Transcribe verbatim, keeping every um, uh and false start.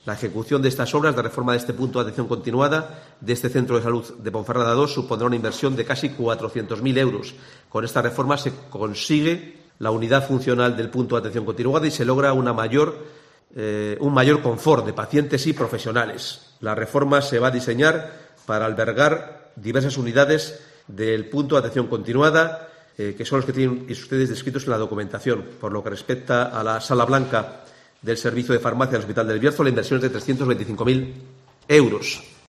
La ejecución de estas obras de reforma de este punto de atención continuada de este centro de salud de Ponferrada dos supondrá una inversión de casi cuatrocientos mil euros. Con esta reforma se consigue la unidad funcional del punto de atención continuada y se logra una mayor, eh, un mayor confort de pacientes y profesionales. La reforma se va a diseñar para albergar diversas unidades del punto de atención continuada, eh, que son los que tienen ustedes descritos en la documentación. Por lo que respecta a la sala blanca del Servicio de Farmacia del Hospital del Bierzo, la inversión es de trescientos veinticinco mil euros.